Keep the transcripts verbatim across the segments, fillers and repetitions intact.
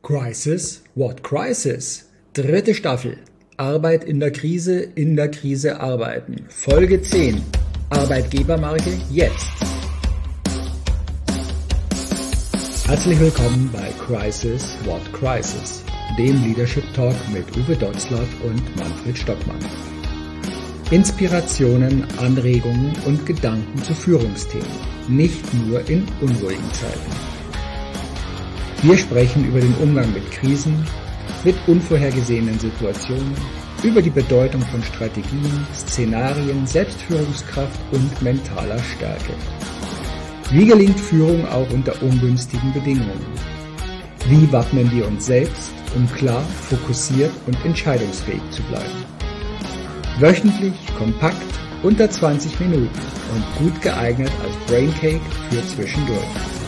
Crisis? What crisis? Dritte Staffel. Arbeit in der Krise, in der Krise arbeiten. Folge zehn. Arbeitgebermarke jetzt. Herzlich willkommen bei Crisis? What crisis? Dem Leadership Talk mit Uwe Dotzlaff und Manfred Stockmann. Inspirationen, Anregungen und Gedanken zu Führungsthemen. Nicht nur in unruhigen Zeiten. Wir sprechen über den Umgang mit Krisen, mit unvorhergesehenen Situationen, über die Bedeutung von Strategien, Szenarien, Selbstführungskraft und mentaler Stärke. Wie gelingt Führung auch unter ungünstigen Bedingungen? Wie wappnen wir uns selbst, um klar, fokussiert und entscheidungsfähig zu bleiben? Wöchentlich, kompakt, unter zwanzig Minuten und gut geeignet als Braincake für zwischendurch.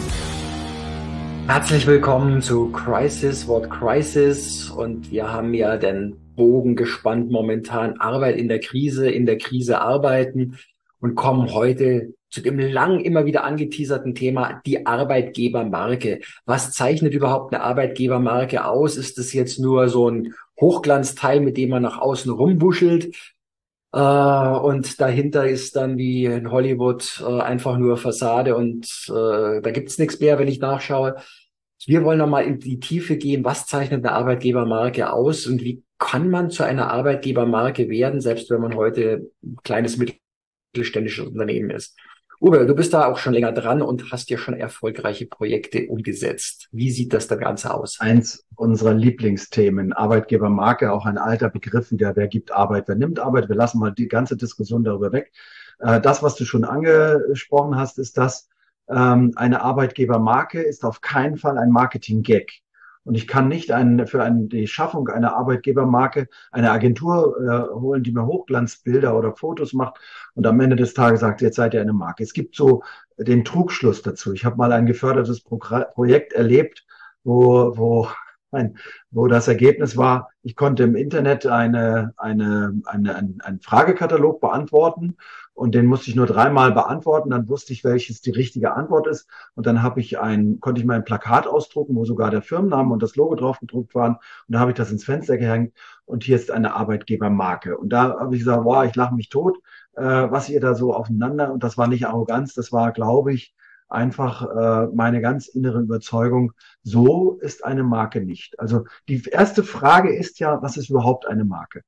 Herzlich willkommen zu Crisis, What Crisis, und wir haben ja den Bogen gespannt momentan, Arbeit in der Krise, in der Krise arbeiten, und kommen heute zu dem lang immer wieder angeteaserten Thema, die Arbeitgebermarke. Was zeichnet überhaupt eine Arbeitgebermarke aus? Ist das jetzt nur so ein Hochglanzteil, mit dem man nach außen rumwuschelt? Äh, und dahinter ist dann wie in Hollywood äh, einfach nur Fassade und äh, da gibt's nichts mehr, wenn ich nachschaue. Wir wollen nochmal in die Tiefe gehen. Was zeichnet eine Arbeitgebermarke aus und wie kann man zu einer Arbeitgebermarke werden, selbst wenn man heute ein kleines mittelständisches Unternehmen ist? Uwe, du bist da auch schon länger dran und hast ja schon erfolgreiche Projekte umgesetzt. Wie sieht das dann Ganze aus? Eins unserer Lieblingsthemen, Arbeitgebermarke, auch ein alter Begriff wieder, wer gibt Arbeit, wer nimmt Arbeit. Wir lassen mal die ganze Diskussion darüber weg. Das, was du schon angesprochen hast, ist das, eine Arbeitgebermarke ist auf keinen Fall ein Marketing-Gag. Und ich kann nicht ein, für ein, die Schaffung einer Arbeitgebermarke eine Agentur äh, holen, die mir Hochglanzbilder oder Fotos macht und am Ende des Tages sagt, jetzt seid ihr eine Marke. Es gibt so den Trugschluss dazu. Ich habe mal ein gefördertes Pro- Projekt erlebt, wo, wo, ein, wo das Ergebnis war, ich konnte im Internet eine, eine, eine, einen, einen Fragekatalog beantworten. Und den musste ich nur dreimal beantworten, dann wusste ich, welches die richtige Antwort ist. Und dann habe ich ein, konnte ich mal ein Plakat ausdrucken, wo sogar der Firmenname und das Logo drauf gedruckt waren. Und da habe ich das ins Fenster gehängt. Und hier ist eine Arbeitgebermarke. Und da habe ich gesagt, wow, ich lache mich tot, äh, was ihr da so aufeinander. Und das war nicht Arroganz, das war, glaube ich, einfach äh, meine ganz innere Überzeugung. So ist eine Marke nicht. Also die erste Frage ist ja, was ist überhaupt eine Marke?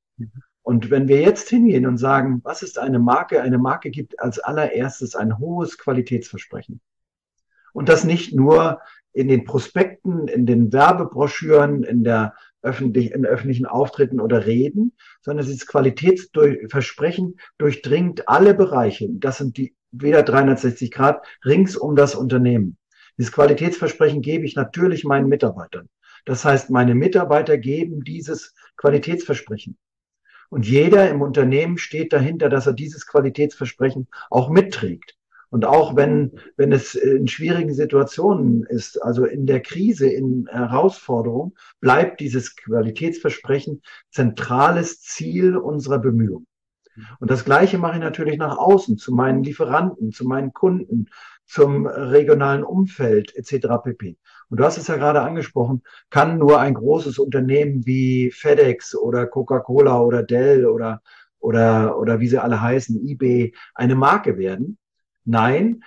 Und wenn wir jetzt hingehen und sagen, was ist eine Marke? Eine Marke gibt als allererstes ein hohes Qualitätsversprechen. Und das nicht nur in den Prospekten, in den Werbebroschüren, in der öffentlich, in öffentlichen Auftritten oder Reden, sondern dieses Qualitätsversprechen durchdringt alle Bereiche. Das sind die wieder dreihundertsechzig Grad rings um das Unternehmen. Dieses Qualitätsversprechen gebe ich natürlich meinen Mitarbeitern. Das heißt, meine Mitarbeiter geben dieses Qualitätsversprechen. Und jeder im Unternehmen steht dahinter, dass er dieses Qualitätsversprechen auch mitträgt. Und auch wenn, wenn es in schwierigen Situationen ist, also in der Krise, in Herausforderung, bleibt dieses Qualitätsversprechen zentrales Ziel unserer Bemühungen. Und das Gleiche mache ich natürlich nach außen, zu meinen Lieferanten, zu meinen Kunden, zum regionalen Umfeld et cetera pp. Und du hast es ja gerade angesprochen, kann nur ein großes Unternehmen wie FedEx oder Coca-Cola oder Dell oder, oder, oder wie sie alle heißen, eBay, eine Marke werden? Nein,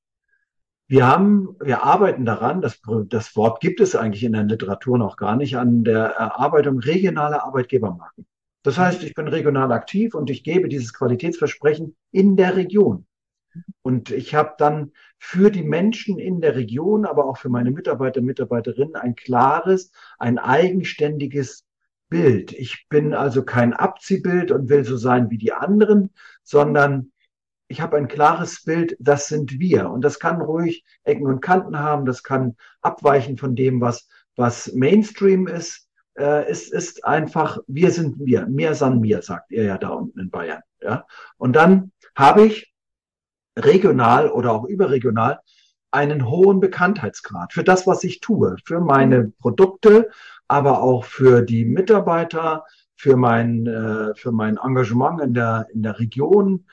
wir haben, wir arbeiten daran, das, das Wort gibt es eigentlich in der Literatur noch gar nicht, an der Erarbeitung regionaler Arbeitgebermarken. Das heißt, ich bin regional aktiv und ich gebe dieses Qualitätsversprechen in der Region. Und ich habe dann für die Menschen in der Region, aber auch für meine Mitarbeiter, Mitarbeiterinnen ein klares, ein eigenständiges Bild. Ich bin also kein Abziehbild und will so sein wie die anderen, sondern ich habe ein klares Bild, das sind wir. Und das kann ruhig Ecken und Kanten haben, das kann abweichen von dem, was, was Mainstream ist. Äh, es ist einfach, wir sind wir, mir san mir, sagt ihr ja da unten in Bayern. Ja? Und dann habe ich regional oder auch überregional einen hohen Bekanntheitsgrad für das, was ich tue, für meine Produkte, aber auch für die Mitarbeiter, für mein, äh, für mein Engagement in der, in der Region,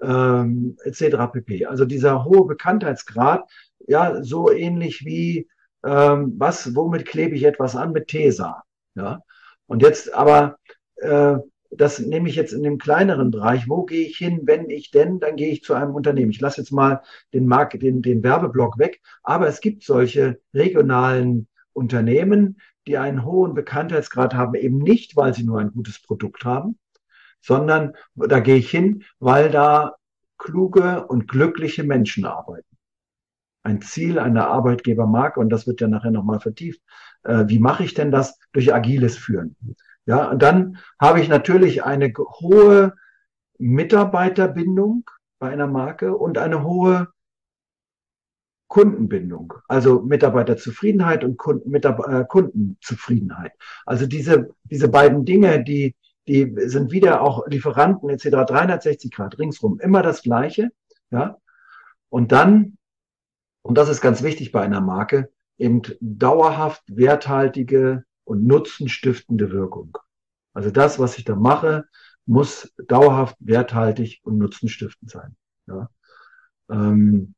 ähm, et cetera pp. Also dieser hohe Bekanntheitsgrad, ja, so ähnlich wie ähm, was, womit klebe ich etwas an? Mit Tesa. Ja. Und jetzt aber, äh, das nehme ich jetzt in dem kleineren Bereich. Wo gehe ich hin, wenn ich denn? Dann gehe ich zu einem Unternehmen. Ich lasse jetzt mal den Markt, den, den Werbeblock weg. Aber es gibt solche regionalen Unternehmen, die einen hohen Bekanntheitsgrad haben, eben nicht, weil sie nur ein gutes Produkt haben, sondern da gehe ich hin, weil da kluge und glückliche Menschen arbeiten. Ein Ziel einer Arbeitgebermarke, und das wird ja nachher nochmal vertieft. Äh, wie mache ich denn das? Durch agiles Führen. Ja, und dann habe ich natürlich eine hohe Mitarbeiterbindung bei einer Marke und eine hohe Kundenbindung, also Mitarbeiterzufriedenheit und Kunden, Mitab äh, Kundenzufriedenheit. Also diese, diese beiden Dinge, die, die sind wieder auch Lieferanten et cetera dreihundertsechzig Grad ringsrum, immer das Gleiche. Ja, und dann, und das ist ganz wichtig bei einer Marke, eben dauerhaft werthaltige und nutzenstiftende Wirkung. Also das, was ich da mache, muss dauerhaft werthaltig und nutzenstiftend sein. Ja. Ähm,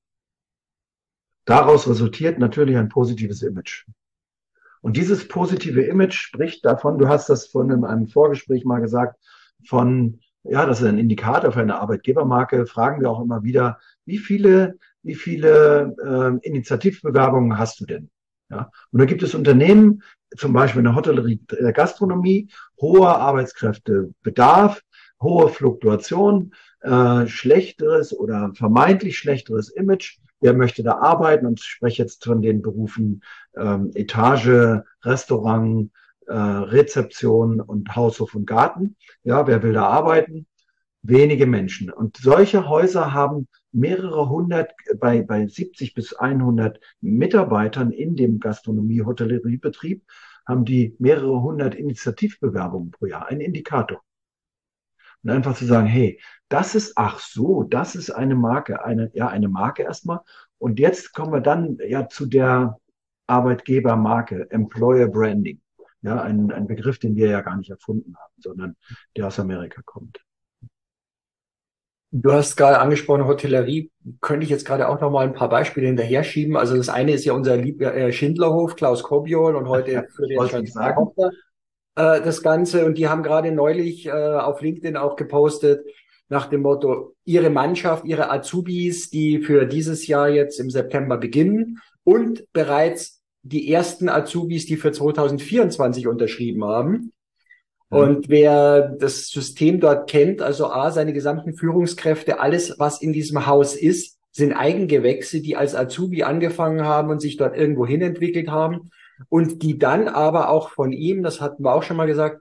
daraus resultiert natürlich ein positives Image. Und dieses positive Image spricht davon, du hast das von in einem Vorgespräch mal gesagt, von, ja, das ist ein Indikator für eine Arbeitgebermarke, fragen wir auch immer wieder, wie viele, wie viele äh, Initiativbewerbungen hast du denn? Ja, und da gibt es Unternehmen, zum Beispiel in der Hotellerie, der Gastronomie, hoher Arbeitskräftebedarf, hohe Fluktuation, äh, schlechteres oder vermeintlich schlechteres Image. Wer möchte da arbeiten? Und ich spreche jetzt von den Berufen ähm, Etage, Restaurant, äh, Rezeption und Haushof und Garten. Ja, wer will da arbeiten? Wenige Menschen. Und solche Häuser haben mehrere hundert, bei, bei siebzig bis hundert Mitarbeitern in dem Gastronomie-Hotelleriebetrieb, haben die mehrere hundert Initiativbewerbungen pro Jahr. Ein Indikator. Und einfach zu sagen, hey, das ist, ach so, das ist eine Marke, eine, ja, eine Marke erstmal. Und jetzt kommen wir dann ja zu der Arbeitgebermarke, Employer Branding. Ja, ein, ein Begriff, den wir ja gar nicht erfunden haben, sondern der aus Amerika kommt. Du hast gerade angesprochen, Hotellerie, könnte ich jetzt gerade auch noch mal ein paar Beispiele hinterher schieben. Also das eine ist ja unser lieber äh, Schindlerhof, Klaus Kobiol, und heute führt jetzt schon seine Tochter äh, das Ganze. Und die haben gerade neulich äh, auf LinkedIn auch gepostet nach dem Motto, ihre Mannschaft, ihre Azubis, die für dieses Jahr jetzt im September beginnen und bereits die ersten Azubis, die für zwanzig vierundzwanzig unterschrieben haben. Und wer das System dort kennt, also A, seine gesamten Führungskräfte, alles, was in diesem Haus ist, sind Eigengewächse, die als Azubi angefangen haben und sich dort irgendwo hin entwickelt haben und die dann aber auch von ihm, das hatten wir auch schon mal gesagt,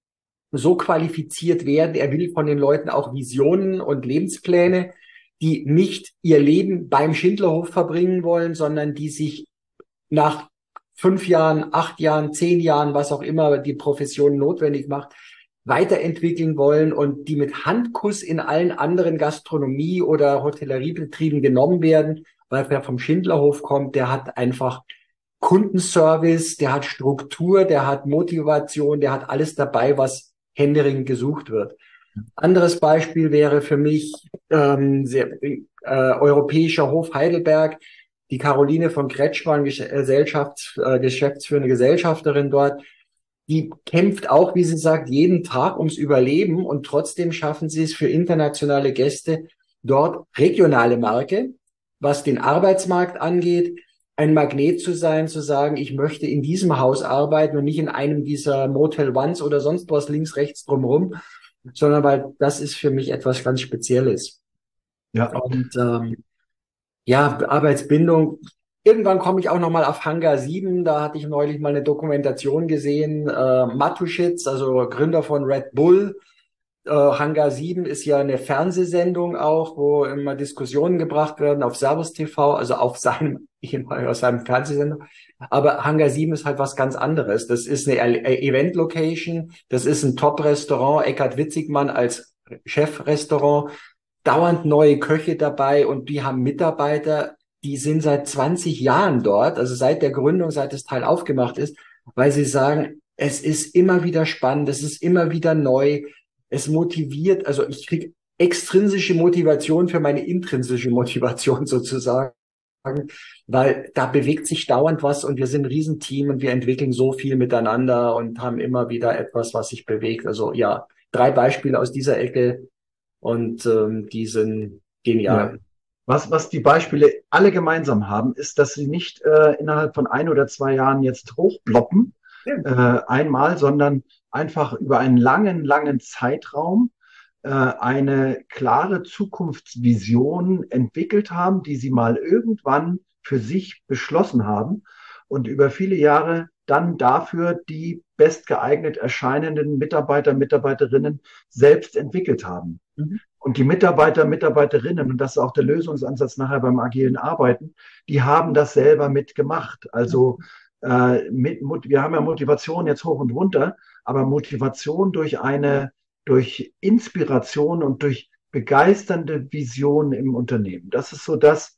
so qualifiziert werden. Er will von den Leuten auch Visionen und Lebenspläne, die nicht ihr Leben beim Schindlerhof verbringen wollen, sondern die sich nach fünf Jahren, acht Jahren, zehn Jahren, was auch immer die Profession notwendig macht, weiterentwickeln wollen und die mit Handkuss in allen anderen Gastronomie- oder Hotelleriebetrieben genommen werden, weil wer vom Schindlerhof kommt, der hat einfach Kundenservice, der hat Struktur, der hat Motivation, der hat alles dabei, was händeringend gesucht wird. Anderes Beispiel wäre für mich ähm, sehr, äh, Europäischer Hof Heidelberg. Die Caroline von Kretschmann, Gesellschafts-, äh, geschäftsführende Gesellschafterin dort, die kämpft auch, wie sie sagt, jeden Tag ums Überleben und trotzdem schaffen sie es für internationale Gäste dort regionale Marke, was den Arbeitsmarkt angeht, ein Magnet zu sein, zu sagen, ich möchte in diesem Haus arbeiten und nicht in einem dieser Motel Ones oder sonst was links, rechts drumherum, sondern weil das ist für mich etwas ganz Spezielles. Ja. Und ähm, ja, Arbeitsbindung. Irgendwann komme ich auch noch mal auf Hangar sieben. Da hatte ich neulich mal eine Dokumentation gesehen. Äh, Matuschitz, also Gründer von Red Bull. Äh, Hangar sieben ist ja eine Fernsehsendung auch, wo immer Diskussionen gebracht werden auf Servus T V, also auf seinem, auf seinem Fernsehsender. Aber Hangar sieben ist halt was ganz anderes. Das ist eine Event-Location. Das ist ein Top-Restaurant. Eckhard Witzigmann als Chefrestaurant. Dauernd neue Köche dabei und die haben Mitarbeiter, die sind seit zwanzig Jahren dort, also seit der Gründung, seit das Teil aufgemacht ist, weil sie sagen, es ist immer wieder spannend, es ist immer wieder neu, es motiviert, also ich kriege extrinsische Motivation für meine intrinsische Motivation sozusagen. weil da bewegt sich dauernd was und wir sind ein Riesenteam und wir entwickeln so viel miteinander und haben immer wieder etwas, was sich bewegt. Also ja, drei Beispiele aus dieser Ecke und ähm, die sind Ja. genial. Was, was die Beispiele alle gemeinsam haben, ist, dass sie nicht äh, innerhalb von ein oder zwei Jahren jetzt hochploppen, Ja. äh, einmal, sondern einfach über einen langen, langen Zeitraum äh, eine klare Zukunftsvision entwickelt haben, die sie mal irgendwann für sich beschlossen haben und über viele Jahre dann dafür die bestgeeignet erscheinenden Mitarbeiter, Mitarbeiterinnen selbst entwickelt haben. Mhm. Und die Mitarbeiter, Mitarbeiterinnen, und das ist auch der Lösungsansatz nachher beim agilen Arbeiten, die haben das selber mitgemacht. Also äh, mit, wir haben ja Motivation jetzt hoch und runter, aber Motivation durch eine, durch Inspiration und durch begeisternde Vision im Unternehmen. Das ist so das,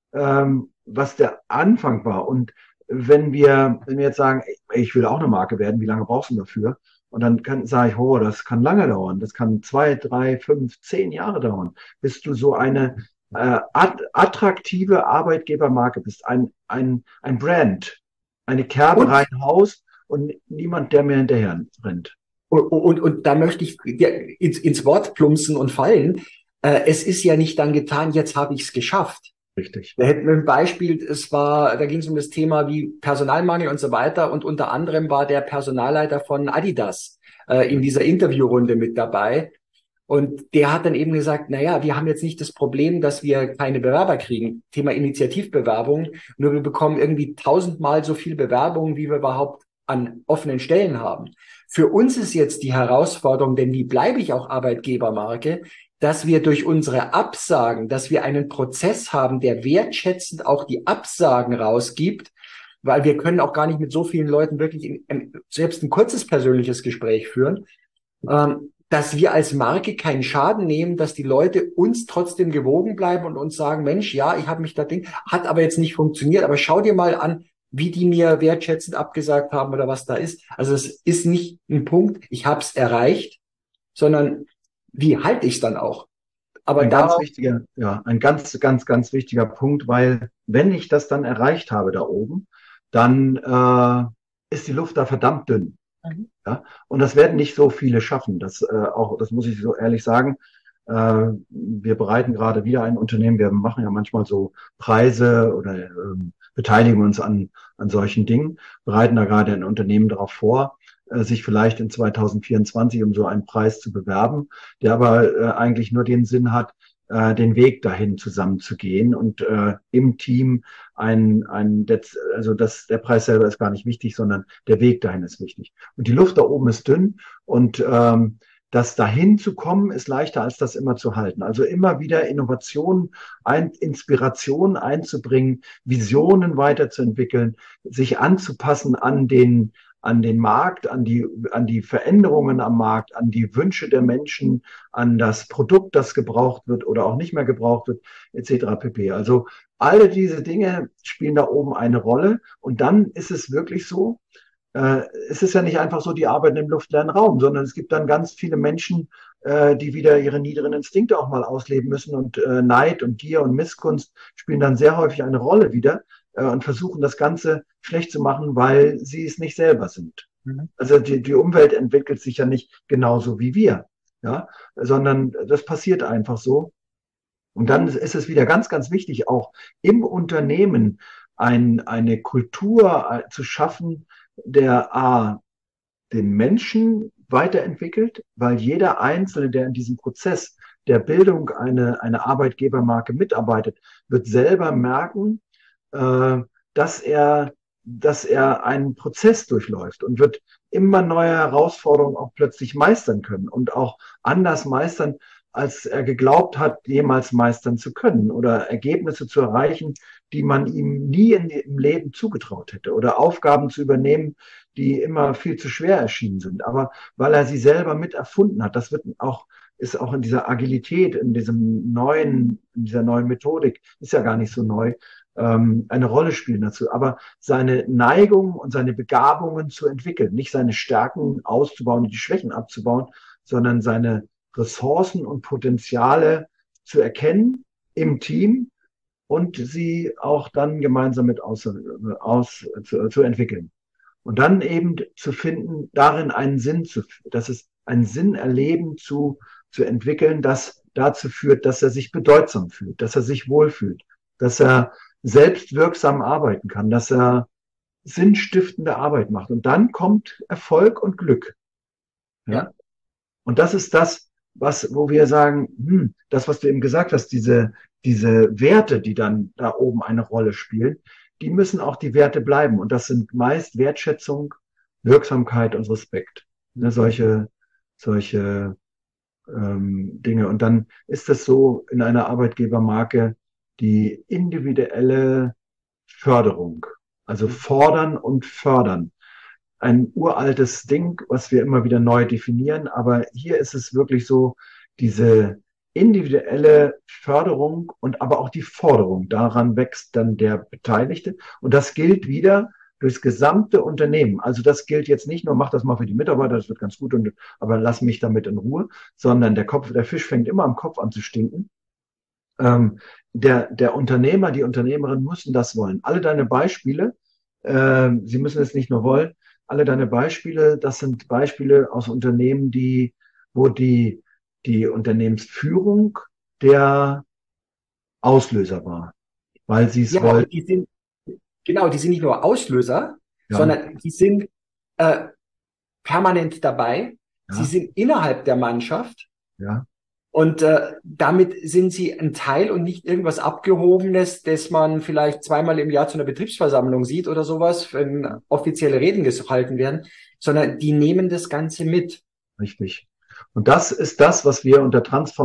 ähm, was der Anfang war. Und wenn wir, wenn wir jetzt sagen, ey, ich will auch eine Marke werden, wie lange brauchst du dafür? Und dann kann, sage ich, oh, das kann lange dauern. Das kann zwei, drei, fünf, zehn Jahre dauern, bis du so eine äh, attraktive Arbeitgebermarke bist. Ein, ein, ein Brand, eine Kerbe Und rein Haus und niemand, der mir hinterher rennt. Und, und, und da möchte ich dir ins, ins Wort plumpsen und fallen. Äh, es ist ja nicht dann getan, jetzt habe ich es geschafft. Richtig. Da hätten wir ein Beispiel, es war, da ging es um das Thema wie Personalmangel und so weiter. Und unter anderem war der Personalleiter von Adidas äh, in dieser Interviewrunde mit dabei. Und der hat dann eben gesagt, na ja, wir haben jetzt nicht das Problem, dass wir keine Bewerber kriegen. Thema Initiativbewerbung. Nur wir bekommen irgendwie tausendmal so viel Bewerbungen, wie wir überhaupt an offenen Stellen haben. Für uns ist jetzt die Herausforderung, denn wie bleibe ich auch Arbeitgebermarke, dass wir durch unsere Absagen, dass wir einen Prozess haben, der wertschätzend auch die Absagen rausgibt, weil wir können auch gar nicht mit so vielen Leuten wirklich in, in, selbst ein kurzes persönliches Gespräch führen, ähm, dass wir als Marke keinen Schaden nehmen, dass die Leute uns trotzdem gewogen bleiben und uns sagen, Mensch, ja, ich habe mich da Ding, hat aber jetzt nicht funktioniert, aber schau dir mal an, wie die mir wertschätzend abgesagt haben oder was da ist. Also es ist nicht ein Punkt, ich habe es erreicht, sondern wie halte ich es dann auch? Aber Ein da, ganz wichtiger, ja, ein ganz, ganz, ganz wichtiger Punkt, weil wenn ich das dann erreicht habe da oben, dann äh, ist die Luft da verdammt dünn. Mhm. Ja? Und das werden nicht so viele schaffen. Das äh, auch, das muss ich so ehrlich sagen. Äh, wir bereiten gerade wieder ein Unternehmen. Wir machen ja manchmal so Preise oder ähm, beteiligen uns an an solchen Dingen. Bereiten da gerade ein Unternehmen darauf vor, äh, sich vielleicht in zwanzig vierundzwanzig um so einen Preis zu bewerben, der aber äh, eigentlich nur den Sinn hat, äh, den Weg dahin zusammenzugehen und äh, im Team ein, ein, also das, der Preis selber ist gar nicht wichtig, sondern der Weg dahin ist wichtig. Und die Luft da oben ist dünn und ähm, das dahin zu kommen ist leichter als das immer zu halten. Also immer wieder Innovationen, ein, Inspiration einzubringen, Visionen weiterzuentwickeln, sich anzupassen an den an den Markt, an die, an die Veränderungen am Markt, an die Wünsche der Menschen, an das Produkt, das gebraucht wird oder auch nicht mehr gebraucht wird, et cetera pp. Also alle diese Dinge spielen da oben eine Rolle. Und dann ist es wirklich so, äh, es ist ja nicht einfach so, die arbeiten im luftleeren Raum, sondern es gibt dann ganz viele Menschen, äh, die wieder ihre niederen Instinkte auch mal ausleben müssen. Und äh, Neid und Gier und Missgunst spielen dann sehr häufig eine Rolle wieder und versuchen das Ganze schlecht zu machen, weil sie es nicht selber sind. Mhm. Also die, die Umwelt entwickelt sich ja nicht genauso wie wir, ja, sondern das passiert einfach so. Und dann ist es wieder ganz, ganz wichtig, auch im Unternehmen ein, eine Kultur zu schaffen, der A, den Menschen weiterentwickelt, weil jeder Einzelne, der in diesem Prozess der Bildung eine, eine Arbeitgebermarke mitarbeitet, wird selber merken, dass er, dass er einen Prozess durchläuft und wird immer neue Herausforderungen auch plötzlich meistern können und auch anders meistern, als er geglaubt hat, jemals meistern zu können oder Ergebnisse zu erreichen, die man ihm nie in, im Leben zugetraut hätte oder Aufgaben zu übernehmen, die immer viel zu schwer erschienen sind. Aber weil er sie selber mit erfunden hat, das wird auch ist auch in dieser Agilität, in diesem neuen, in dieser neuen Methodik, ist ja gar nicht so neu, eine Rolle spielen dazu, aber seine Neigung und seine Begabungen zu entwickeln, nicht seine Stärken auszubauen und die Schwächen abzubauen, sondern seine Ressourcen und Potenziale zu erkennen im Team und sie auch dann gemeinsam mit aus, aus zu, zu entwickeln. Und dann eben zu finden, darin einen Sinn zu, dass es einen Sinn erleben zu, zu entwickeln, das dazu führt, dass er sich bedeutsam fühlt, dass er sich wohlfühlt, dass er selbstwirksam arbeiten kann, dass er sinnstiftende Arbeit macht. Und dann kommt Erfolg und Glück. Ja. Ja. Und das ist das, was, wo wir sagen, hm, das, was du eben gesagt hast, diese, diese Werte, die dann da oben eine Rolle spielen, die müssen auch die Werte bleiben. Und das sind meist Wertschätzung, Wirksamkeit und Respekt. Ne, solche, solche ähm, Dinge. Und dann ist es so in einer Arbeitgebermarke die individuelle Förderung. Also fordern und fördern. Ein uraltes Ding, was wir immer wieder neu definieren. Aber hier ist es wirklich so, diese individuelle Förderung und aber auch die Forderung. Daran wächst dann der Beteiligte. Und das gilt wieder durchs gesamte Unternehmen. Also das gilt jetzt nicht nur, mach das mal für die Mitarbeiter, das wird ganz gut, und, aber lass mich damit in Ruhe, sondern der Kopf, der Fisch fängt immer am Kopf an zu stinken. Ähm, der, der Unternehmer, die Unternehmerin müssen das wollen. Alle deine Beispiele, äh, sie müssen es nicht nur wollen, alle deine Beispiele, das sind Beispiele aus Unternehmen, die, wo die, die Unternehmensführung der Auslöser war, weil sie es Ja, wollten. die sind, genau, die sind nicht nur Auslöser, Ja. sondern die sind äh, permanent dabei. Ja. Sie sind innerhalb der Mannschaft. Ja. Und äh, damit sind sie ein Teil und nicht irgendwas Abgehobenes, das man vielleicht zweimal im Jahr zu einer Betriebsversammlung sieht oder sowas, wenn offizielle Reden gehalten werden, sondern die nehmen das Ganze mit. Richtig. Und das ist das, was wir unter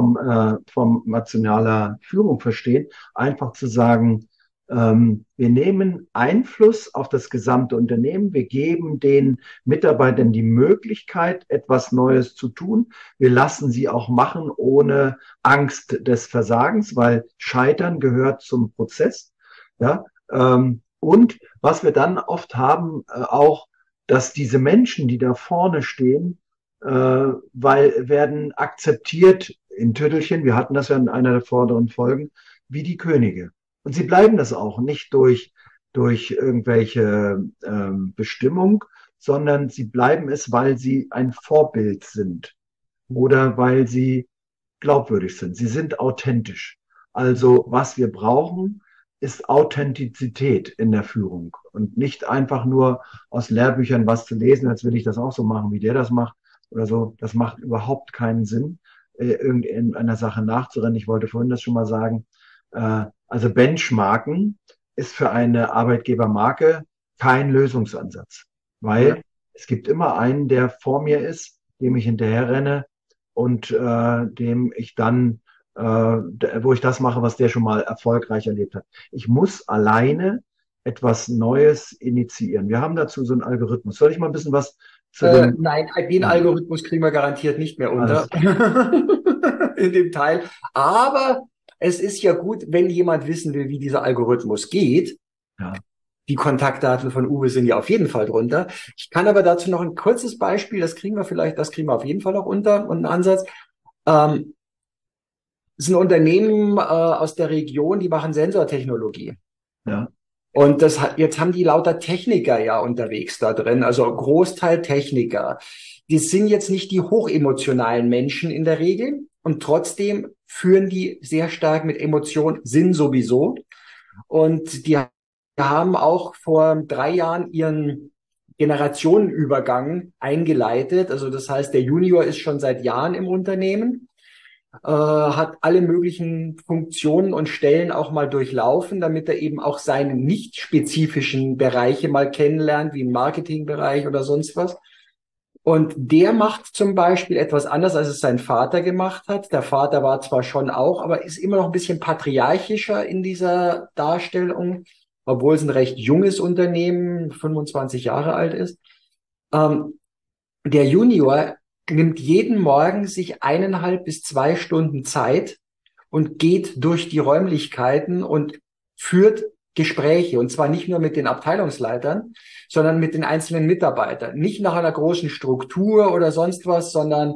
transformationaler Führung verstehen, einfach zu sagen, ähm, wir nehmen Einfluss auf das gesamte Unternehmen, wir geben den Mitarbeitern die Möglichkeit, etwas Neues zu tun. Wir lassen sie auch machen ohne Angst des Versagens, weil Scheitern gehört zum Prozess. Ja, ähm, und was wir dann oft haben, äh, auch, dass diese Menschen, die da vorne stehen, äh, weil werden akzeptiert in Tüttelchen, wir hatten das ja in einer der vorderen Folgen, wie die Könige. Und sie bleiben das auch nicht durch, durch irgendwelche ähm, Bestimmung, sondern sie bleiben es, weil sie ein Vorbild sind oder weil sie glaubwürdig sind. Sie sind authentisch. Also was wir brauchen, ist Authentizität in der Führung und nicht einfach nur aus Lehrbüchern was zu lesen, als will ich das auch so machen, wie der das macht oder so. Das macht überhaupt keinen Sinn, äh, irgendeiner Sache nachzurennen. Ich wollte vorhin das schon mal sagen. Äh, also Benchmarken ist für eine Arbeitgebermarke kein Lösungsansatz, weil ja. es gibt immer einen, der vor mir ist, dem ich hinterher renne und äh, dem ich dann, äh, wo ich das mache, was der schon mal erfolgreich erlebt hat. Ich muss alleine etwas Neues initiieren. Wir haben dazu so einen Algorithmus. Soll ich mal ein bisschen was zu äh, dem... Nein, den Algorithmus kriegen wir garantiert nicht mehr unter in dem Teil. Aber es ist ja gut, wenn jemand wissen will, wie dieser Algorithmus geht. Ja. Die Kontaktdaten von Uwe sind ja auf jeden Fall drunter. Ich kann aber dazu noch ein kurzes Beispiel, das kriegen wir vielleicht, das kriegen wir auf jeden Fall noch unter und einen Ansatz. Ähm, es ist ein Unternehmen äh, aus der Region, die machen Sensortechnologie. Ja. Und das hat, jetzt haben die lauter Techniker ja unterwegs da drin, also Großteil Techniker. Die sind jetzt nicht die hochemotionalen Menschen in der Regel und trotzdem führen die sehr stark mit Emotionen, sind sowieso. Und die haben auch vor drei Jahren ihren Generationenübergang eingeleitet. Also das heißt, der Junior ist schon seit Jahren im Unternehmen, äh, hat alle möglichen Funktionen und Stellen auch mal durchlaufen, damit er eben auch seine nicht spezifischen Bereiche mal kennenlernt, wie im Marketingbereich oder sonst was. Und der macht zum Beispiel etwas anders, als es sein Vater gemacht hat. Der Vater war zwar schon auch, aber ist immer noch ein bisschen patriarchischer in dieser Darstellung, obwohl es ein recht junges Unternehmen, fünfundzwanzig Jahre alt ist. Ähm, der Junior nimmt jeden Morgen sich eineinhalb bis zwei Stunden Zeit und geht durch die Räumlichkeiten und führt Gespräche, und zwar nicht nur mit den Abteilungsleitern, sondern mit den einzelnen Mitarbeitern. Nicht nach einer großen Struktur oder sonst was, sondern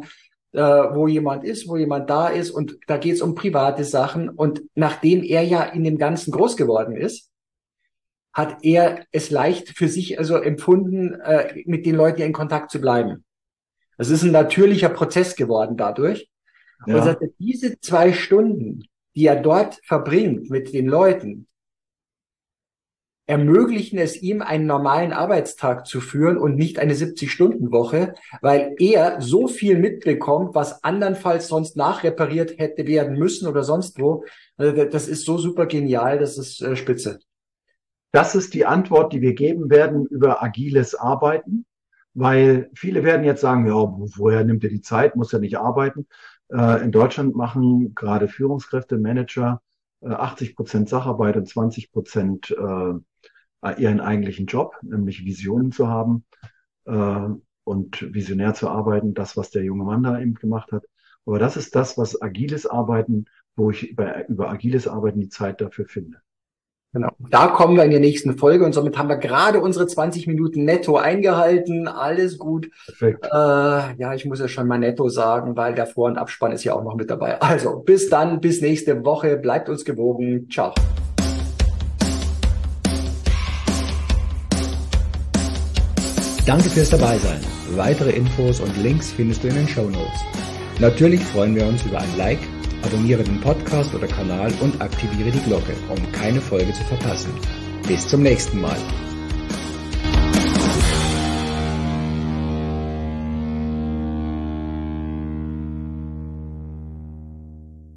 äh, wo jemand ist, wo jemand da ist und da geht es um private Sachen. Und nachdem er ja in dem Ganzen groß geworden ist, hat er es leicht für sich also empfunden, äh, mit den Leuten in Kontakt zu bleiben. Das ist ein natürlicher Prozess geworden dadurch. Ja. Und sagt, diese zwei Stunden, die er dort verbringt mit den Leuten, ermöglichen es ihm, einen normalen Arbeitstag zu führen und nicht eine siebzig-Stunden-Woche, weil er so viel mitbekommt, was andernfalls sonst nachrepariert hätte werden müssen oder sonst wo. Also das ist so super genial, das ist äh, spitze. Das ist die Antwort, die wir geben werden über agiles Arbeiten, weil viele werden jetzt sagen, ja, woher nimmt ihr die Zeit, muss ja nicht arbeiten. Äh, in Deutschland machen gerade Führungskräfte, Manager äh, achtzig Prozent Sacharbeit und zwanzig Prozent äh, ihren eigentlichen Job, nämlich Visionen zu haben äh, und visionär zu arbeiten, das, was der junge Mann da eben gemacht hat. Aber das ist das, was agiles Arbeiten, wo ich über, über agiles Arbeiten die Zeit dafür finde. Genau. Da kommen wir in der nächsten Folge und somit haben wir gerade unsere zwanzig Minuten netto eingehalten. Alles gut. Perfekt. Äh, ja, ich muss ja schon mal netto sagen, weil der Vor- und Abspann ist ja auch noch mit dabei. Also, bis dann, bis nächste Woche. Bleibt uns gewogen. Ciao. Danke fürs Dabeisein. Weitere Infos und Links findest du in den Shownotes. Natürlich freuen wir uns über ein Like, abonniere den Podcast oder Kanal und aktiviere die Glocke, um keine Folge zu verpassen. Bis zum nächsten Mal.